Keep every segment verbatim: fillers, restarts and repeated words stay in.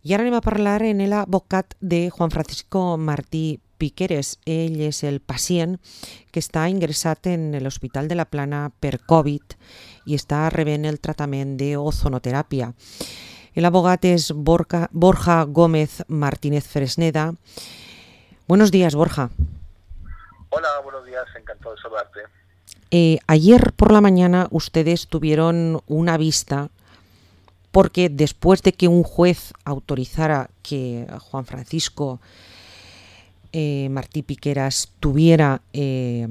I ara anem a parlar en l'advocat de Juan Francisco Martí Piqueres. Ell és el pacient que està ingressat en l'Hospital de la Plana per Covid i està rebent el tractament d'ozonoteràpia. L'abogat és Borja, Borja Gómez Martínez Fresneda. Buenos días, Borja. Hola, buenos días, encantado de saludarte. Eh, ayer por la mañana ustedes tuvieron una vista porque después de que un juez autorizara que Juan Francisco eh, Martí Piqueras tuviera, eh,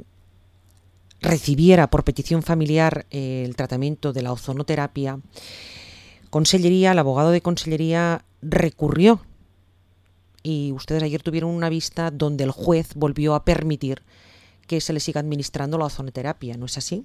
recibiera por petición familiar eh, el tratamiento de la ozonoterapia, Consellería, el abogado de Consellería recurrió y ustedes ayer tuvieron una vista donde el juez volvió a permitir que se le siga administrando la ozonoterapia, ¿no es así?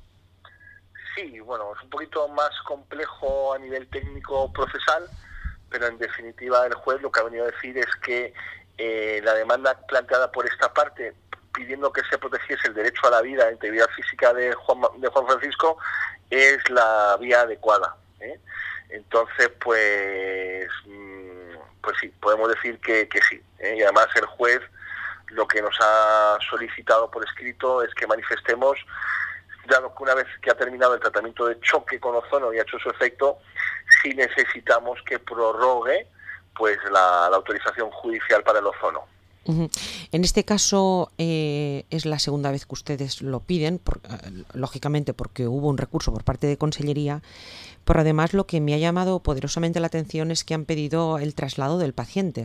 Sí, bueno, es un poquito más complejo a nivel técnico procesal, pero en definitiva el juez lo que ha venido a decir es que eh, la demanda planteada por esta parte, pidiendo que se protegiese el derecho a la vida, a la integridad física de Juan, de Juan Francisco, es la vía adecuada, ¿eh? Entonces, pues, pues sí, podemos decir que, que sí, ¿eh? Y además el juez lo que nos ha solicitado por escrito es que manifestemos, dado que una vez que ha terminado el tratamiento de choque con ozono y ha hecho su efecto, si necesitamos que prorrogue pues la, la autorización judicial para el ozono. Uh-huh. En este caso eh, es la segunda vez que ustedes lo piden, por, eh, lógicamente porque hubo un recurso por parte de Consellería, pero además lo que me ha llamado poderosamente la atención es que han pedido el traslado del paciente.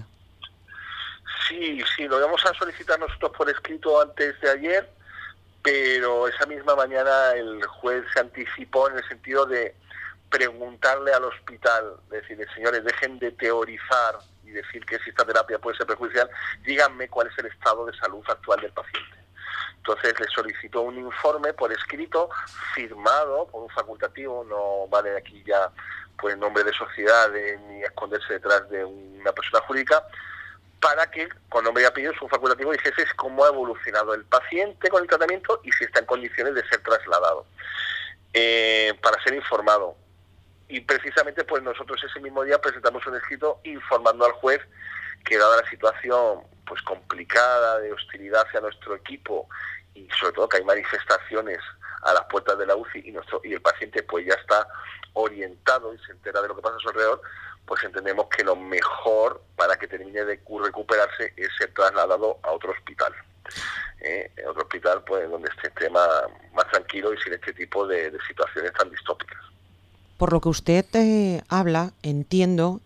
Sí, sí, lo íbamos a solicitar nosotros por escrito antes de ayer, pero esa misma mañana el juez se anticipó en el sentido de preguntarle al hospital, decirle, señores, dejen de teorizar y decir que si esta terapia puede ser perjudicial, díganme cuál es el estado de salud actual del paciente. Entonces le solicitó un informe por escrito, firmado por un facultativo, no vale aquí ya pues nombre de sociedades ni esconderse detrás de una persona jurídica, para que con nombre y apellido su facultativo dijese cómo ha evolucionado el paciente con el tratamiento y si está en condiciones de ser trasladado, eh, para ser informado. Y precisamente pues nosotros ese mismo día presentamos un escrito informando al juez que dada la situación pues complicada de hostilidad hacia nuestro equipo y sobre todo que hay manifestaciones a las puertas de la U C I y nuestro y el paciente pues ya está orientado y se entera de lo que pasa a su alrededor, pues entendemos que lo mejor para que termine de recuperarse es ser trasladado a otro hospital. Eh, otro hospital pues donde esté, esté más, más tranquilo y sin este tipo de, de situaciones tan distópicas. Por lo que usted eh, habla, entiendo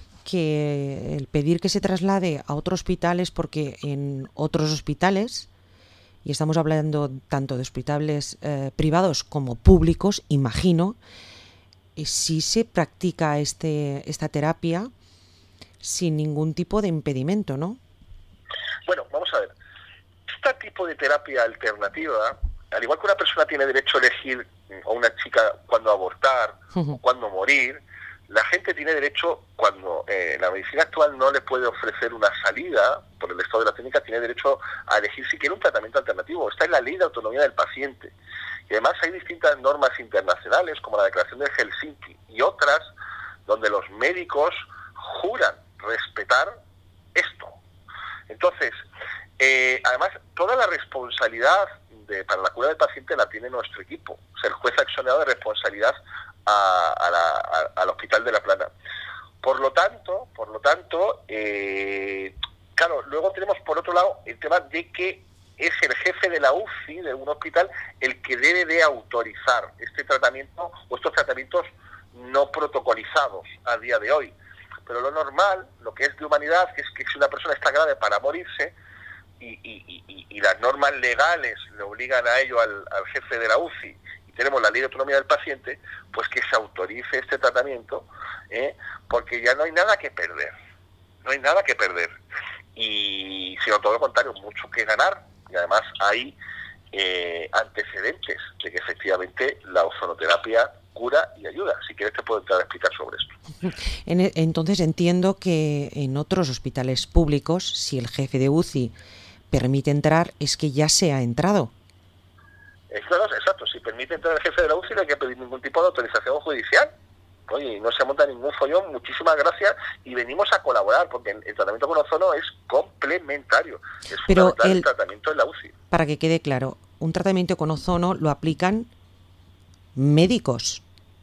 que el pedir que se traslade a otro hospital es porque en otros hospitales, y estamos hablando tanto de hospitales eh, privados como públicos, imagino, eh, sí se practica este esta terapia sin ningún tipo de impedimento, ¿no? Bueno, vamos a ver. Este tipo de terapia alternativa, al igual que una persona tiene derecho a elegir, o una chica, cuándo abortar, uh-huh. o cuándo morir, la gente tiene derecho, cuando eh, la medicina actual no le puede ofrecer una salida por el estado de la técnica, tiene derecho a elegir si quiere un tratamiento alternativo. Está en la ley de autonomía del paciente. Y además hay distintas normas internacionales, como la Declaración de Helsinki y otras, donde los médicos juran respetar esto. Entonces, eh, además, toda la responsabilidad de, para la cura del paciente la tiene nuestro equipo. O sea, el juez ha accionado de responsabilidad a, a la, a, al Hospital de la Plana. Por lo tanto, por lo tanto, eh, claro, luego tenemos por otro lado el tema de que es el jefe de la U C I de un hospital el que debe de autorizar este tratamiento o estos tratamientos no protocolizados a día de hoy. Pero lo normal, lo que es de humanidad, es que si una persona está grave para morirse y, y, y, y las normas legales le obligan a ello al, al jefe de la U C I y tenemos la ley de autonomía del paciente, pues que se autorice este tratamiento, ¿eh? Porque ya no hay nada que perder, no hay nada que perder. Y sino todo lo contrario, mucho que ganar. Y además hay eh, antecedentes de que efectivamente la ozonoterapia cura y ayuda. Si quieres te puedo entrar a explicar sobre esto. Entonces entiendo que en otros hospitales públicos, si el jefe de U C I permite entrar, es que ya se ha entrado. Claro, exacto. Si permite entrar el jefe de la U C I no hay que pedir ningún tipo de autorización judicial. Oye, no se monta ningún follón, muchísimas gracias, y venimos a colaborar, porque el, el tratamiento con ozono es complementario, es Pero fundamental el, el tratamiento en la U C I. Para que quede claro, un tratamiento con ozono lo aplican médicos.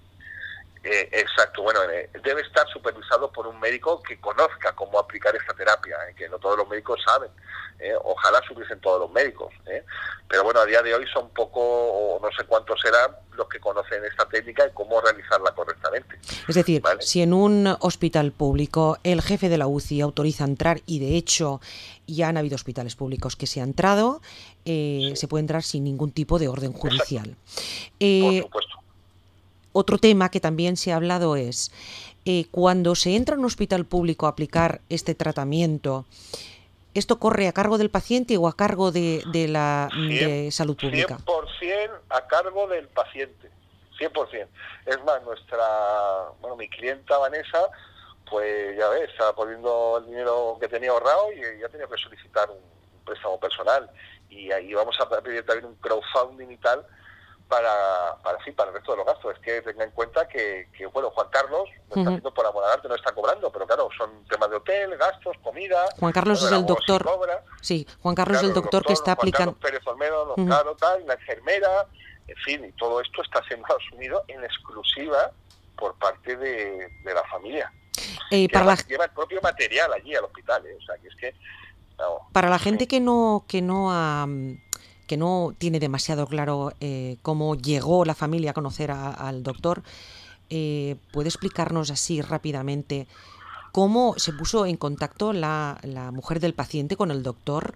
Eh, exacto, bueno, eh, debe estar supervisado por un médico que conozca cómo aplicar esta terapia, eh, que no todos los médicos saben, eh, ojalá supiesen todos los médicos, eh, pero bueno, a día de hoy son poco, o no sé cuántos serán, los que conocen esta técnica y cómo realizarla correctamente. Es decir, ¿vale? Si en un hospital público el jefe de la U C I autoriza entrar, y de hecho ya han habido hospitales públicos que se ha entrado, eh, sí. se puede entrar sin ningún tipo de orden judicial. Eh, Por supuesto. Otro tema que también se ha hablado es, eh, cuando se entra en un hospital público a aplicar este tratamiento, ¿esto corre a cargo del paciente o a cargo de, de la de salud pública? cien por ciento a cargo del paciente, cien por ciento. Es más, nuestra, bueno, mi clienta Vanessa, pues ya ves, estaba poniendo el dinero que tenía ahorrado y ya tenía que solicitar un préstamo personal. Y ahí vamos a pedir también un crowdfunding y tal, para para sí, para el resto de los gastos. Es que tenga en cuenta que, que bueno, Juan Carlos lo está haciendo uh-huh. por amor al arte, no está cobrando, pero claro, son temas de hotel, gastos, comida. Juan Carlos bueno, es el doctor. Sí, Juan Carlos claro, es el doctor, doctor que está aplicando. Juan Carlos Pérez Olmedo, uh-huh. claro, tal, la enfermera, en fin, y todo esto está siendo asumido en exclusiva por parte de, de la familia. Eh, para lleva, la... lleva el propio material allí al hospital, ¿eh? O sea, que es que no, para la gente que no que no ha que no tiene demasiado claro eh, cómo llegó la familia a conocer a, al doctor, eh, ¿puede explicarnos así rápidamente cómo se puso en contacto la, la mujer del paciente con el doctor?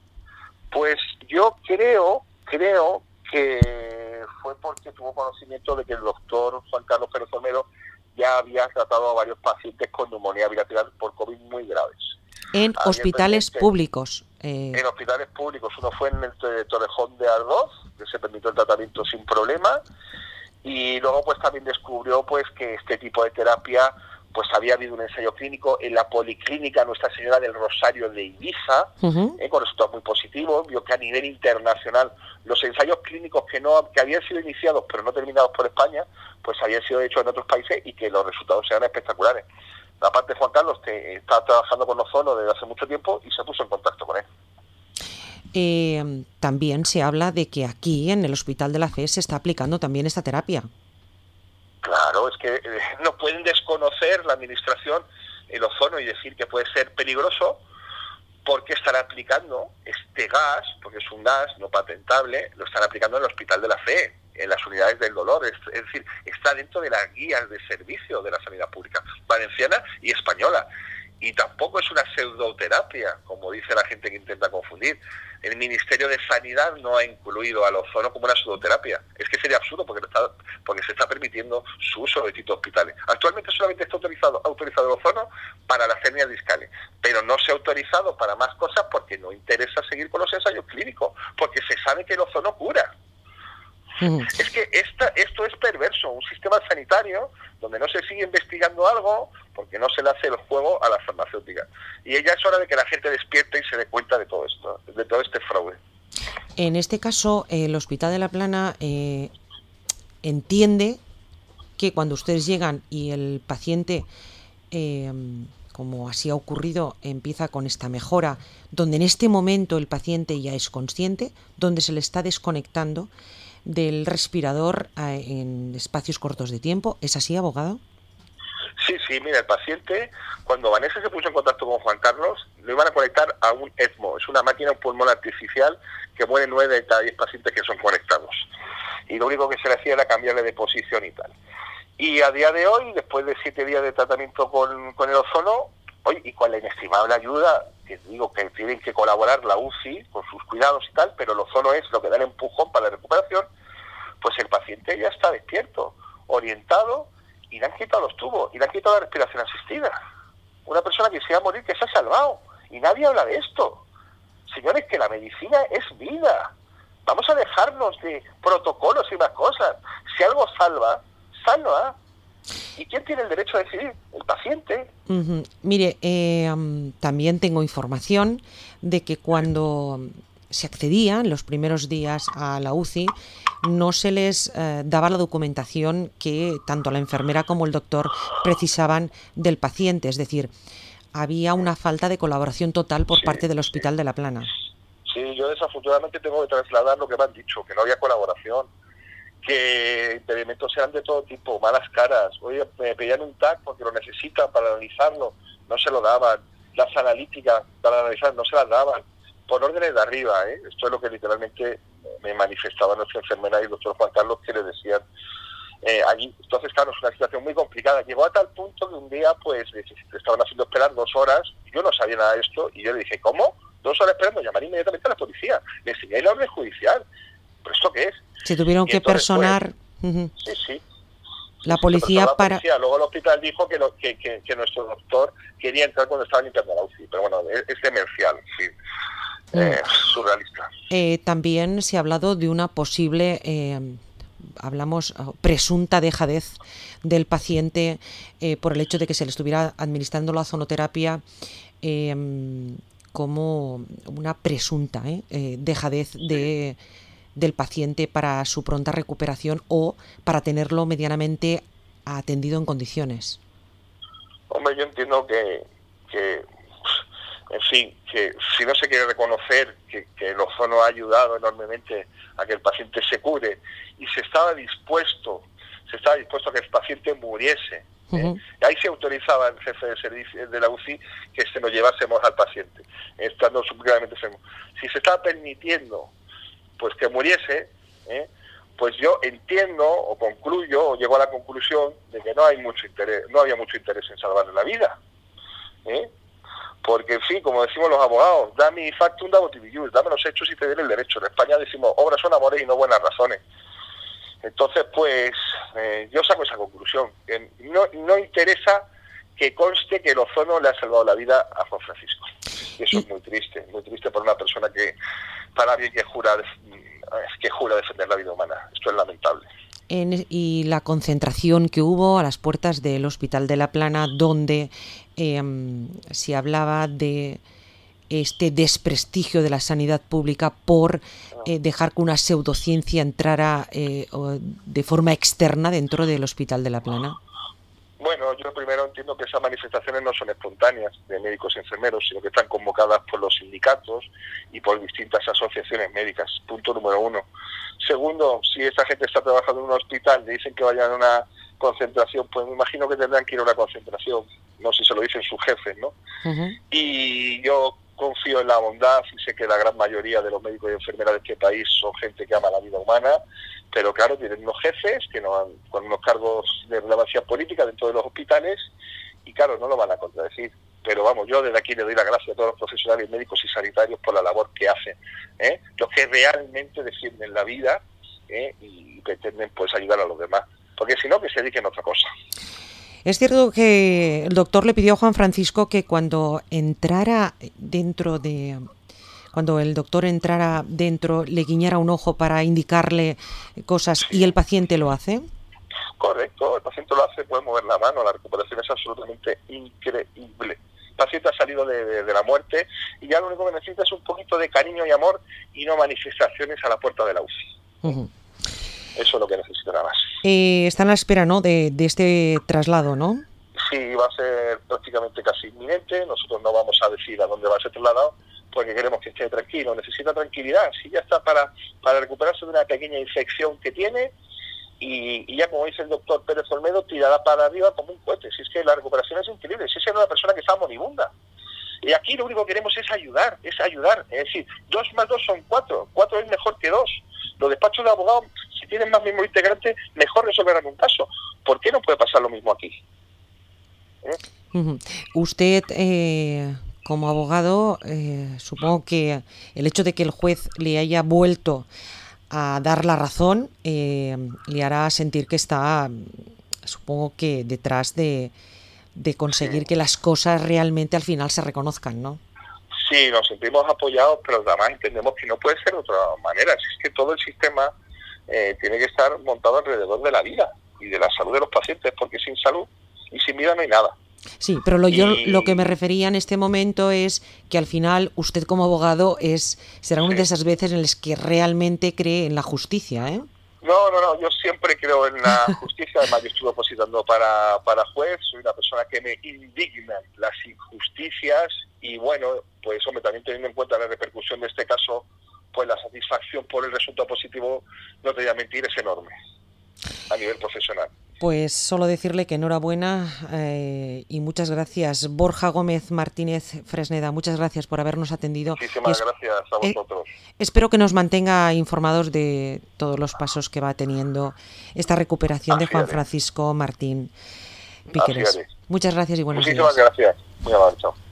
Pues yo creo, creo que fue porque tuvo conocimiento de que el doctor Juan Carlos Pérez Olmedo ya había tratado a varios pacientes con neumonía bilateral por COVID muy graves. En Había hospitales públicos. Eh... En hospitales públicos. Uno fue en el Torrejón de Ardoz, que se permitió el tratamiento sin problema, y luego pues también descubrió pues que este tipo de terapia, pues había habido un ensayo clínico en la Policlínica Nuestra Señora del Rosario de Ibiza, uh-huh. eh, con resultados muy positivos. Vio que a nivel internacional los ensayos clínicos que no que habían sido iniciados pero no terminados por España, pues habían sido hechos en otros países y que los resultados eran espectaculares. Aparte, Juan Carlos te, está trabajando con ozono desde hace mucho tiempo y se puso en contacto con él. Eh, también se habla de que aquí, en el Hospital de la Fe, se está aplicando también esta terapia. Claro, es que eh, no pueden desconocer la administración el ozono y decir que puede ser peligroso, porque están aplicando este gas, porque es un gas no patentable, lo están aplicando en el Hospital de la Fe, en las unidades del dolor, es, es decir, está dentro de las guías de servicio de la sanidad pública valenciana y española. Y tampoco es una pseudoterapia, como dice la gente que intenta confundir. El Ministerio de Sanidad no ha incluido al ozono como una pseudoterapia. Es que sería absurdo porque, está, porque se está permitiendo su uso en distintos hospitales. Actualmente solamente está autorizado, autorizado el ozono para las hernias discales, pero no se ha autorizado para más cosas porque no interesa seguir con los ensayos clínicos, porque se sabe que el ozono cura. Uh-huh. Es que esta, esto es perverso, un sistema sanitario donde no se sigue investigando algo porque no se le hace el juego a las farmacéuticas. Y ya es hora de que la gente despierte y se dé cuenta de todo esto, de todo este fraude. En este caso, el Hospital de La Plana eh, entiende que cuando ustedes llegan y el paciente, eh, como así ha ocurrido, empieza con esta mejora, donde en este momento el paciente ya es consciente, donde se le está desconectando del respirador en espacios cortos de tiempo. ¿Es así, abogado? Sí, sí, mira, el paciente, cuando Vanessa se puso en contacto con Juan Carlos, lo iban a conectar a un ECMO, es una máquina, un pulmón artificial que muere nueve de cada diez pacientes que son conectados. Y lo único que se le hacía era cambiarle de posición y tal. Y a día de hoy, después de siete días de tratamiento con, con el ozono, hoy y con la inestimable ayuda, que digo que tienen que colaborar la U C I con sus cuidados y tal, pero el ozono es lo que da el empujón para la recuperación, pues el paciente ya está despierto, orientado, y le han quitado los tubos, y le han quitado la respiración asistida. Una persona que se iba a morir, que se ha salvado, y nadie habla de esto. Señores, que la medicina es vida. Vamos a dejarnos de protocolos y más cosas. Si algo salva, salva. ¿Y quién tiene el derecho a decidir? El paciente. Uh-huh. Mire, eh, um, también tengo información de que cuando se accedía en los primeros días a la U C I, no se les eh, daba la documentación que tanto la enfermera como el doctor precisaban del paciente, es decir, había una falta de colaboración total por sí, parte del sí. Hospital de la Plana. Sí, yo desafortunadamente tengo que trasladar lo que me han dicho, que no había colaboración, que impedimentos eran de todo tipo, malas caras. Oye, me pedían un T A C porque lo necesitan para analizarlo, no se lo daban. Las analíticas para analizar no se las daban. Por órdenes de arriba, ¿eh? Esto es lo que literalmente me manifestaba nuestra enfermera y el doctor Juan Carlos, que le decían eh, allí. Entonces, claro, es una situación muy complicada. Llegó a tal punto que un día, pues, le estaban haciendo esperar dos horas. Yo no sabía nada de esto y yo le dije, ¿cómo? Dos horas esperando, llamar inmediatamente a la policía. Le enseñé la orden judicial. ¿Pero esto qué es? Se tuvieron y que entonces, personar... Pues, uh-huh. Sí, sí. La sí, policía la para... Policía. Luego el hospital dijo que, lo, que, que, que nuestro doctor quería entrar cuando estaba limpiando la U C I. Pero bueno, es, es demencial, sí. Mm. Eh, surrealista. Eh, también se ha hablado de una posible... Eh, hablamos presunta dejadez del paciente eh, por el hecho de que se le estuviera administrando la ozonoterapia eh, como una presunta eh, eh, dejadez sí. de... del paciente para su pronta recuperación o para tenerlo medianamente atendido en condiciones. Hombre, yo entiendo que, que en fin, que si no se quiere reconocer que, que el ozono ha ayudado enormemente a que el paciente se cure y se estaba dispuesto, se estaba dispuesto a que el paciente muriese, uh-huh. ¿eh? Ahí se autorizaba el jefe de servicio de la U C I que se lo llevásemos al paciente, estando gravemente enfermo. Si se estaba permitiendo pues que muriese, ¿eh? Pues yo entiendo o concluyo o llego a la conclusión de que no hay mucho interés, no había mucho interés en salvarle la vida, ¿eh? Porque en fin, como decimos los abogados, dame factum da motivius, dame los hechos y te diré el derecho. En España decimos obras son amores y no buenas razones. Entonces, pues eh, yo saco esa conclusión, que no, no interesa que conste que el ozono le ha salvado la vida a Juan Francisco. Y eso es muy triste, muy triste para una persona que, para alguien que jura, que jura defender la vida humana. Esto es lamentable. En, y la concentración que hubo a las puertas del Hospital de la Plana, donde eh, se hablaba de este desprestigio de la sanidad pública por eh, dejar que una pseudociencia entrara eh, de forma externa dentro del Hospital de la Plana. Bueno, yo primero entiendo que esas manifestaciones no son espontáneas de médicos y enfermeros, sino que están convocadas por los sindicatos y por distintas asociaciones médicas. Punto número uno. Segundo, si esa gente está trabajando en un hospital, le dicen que vayan a una concentración, pues me imagino que tendrán que ir a una concentración. No sé si se lo dicen sus jefes, ¿no? Uh-huh. Y yo confío en la bondad y sé que la gran mayoría de los médicos y enfermeras de este país son gente que ama la vida humana, pero claro, tienen unos jefes que no han, con unos cargos de relevancia política dentro de los hospitales y claro, no lo van a contradecir. Pero vamos, yo desde aquí le doy las gracias a todos los profesionales médicos y sanitarios por la labor que hacen, ¿eh? Los que realmente defienden la vida, ¿eh? Y pretenden pues ayudar a los demás, porque si no, que se dediquen a otra cosa. Es cierto que el doctor le pidió a Juan Francisco que cuando entrara dentro de... Cuando el doctor entrara dentro, le guiñara un ojo para indicarle cosas, sí. Y el paciente lo hace. Correcto, el paciente lo hace, puede mover la mano, la recuperación es absolutamente increíble. El paciente ha salido de, de, de la muerte y ya lo único que necesita es un poquito de cariño y amor y no manifestaciones a la puerta de la U C I. Uh-huh. Eso es lo que necesita nada más. Eh, está en la espera, ¿no?, de, de este traslado, ¿no? Sí, va a ser prácticamente casi inminente. Nosotros no vamos a decir a dónde va a ser trasladado, porque queremos que esté tranquilo, necesita tranquilidad, si ya está para, para recuperarse de una pequeña infección que tiene y, y ya como dice el doctor Pérez Olmedo, tirará para arriba como un cohete, si es que la recuperación es increíble, si es una persona que está moribunda. Y aquí lo único que queremos es ayudar, es ayudar, es decir, dos más dos son cuatro, cuatro es mejor que dos. Los despachos de abogados, si tienen más miembros integrantes, mejor resolverán un caso. ¿Por qué no puede pasar lo mismo aquí? ¿Eh? Uh-huh. Usted... Eh... Como abogado, eh, supongo que el hecho de que el juez le haya vuelto a dar la razón eh, le hará sentir que está, supongo que detrás de, de conseguir sí. que las cosas realmente al final se reconozcan, ¿no? Sí, nos sentimos apoyados, pero además entendemos que no puede ser de otra manera. Es que todo el sistema eh, tiene que estar montado alrededor de la vida y de la salud de los pacientes, porque sin salud y sin vida no hay nada. Sí, pero lo, yo y... lo que me refería en este momento es que al final usted como abogado es será una sí. de esas veces en las que realmente cree en la justicia, ¿eh? No, no, no, yo siempre creo en la justicia, además yo estuve opositando para, para juez, soy una persona que me indignan las injusticias y bueno, pues hombre, también teniendo en cuenta la repercusión de este caso, pues la satisfacción por el resultado positivo, no te voy a mentir, es enorme a nivel profesional. Pues solo decirle que enhorabuena eh, y muchas gracias. Borja Gómez Martínez Fresneda, muchas gracias por habernos atendido. Muchísimas es, gracias a vosotros. Eh, espero que nos mantenga informados de todos los pasos que va teniendo esta recuperación Así de Juan haré. Francisco Martín Piqueres. Muchas gracias y buenos Muchísimas días. gracias. Muy amable, chao.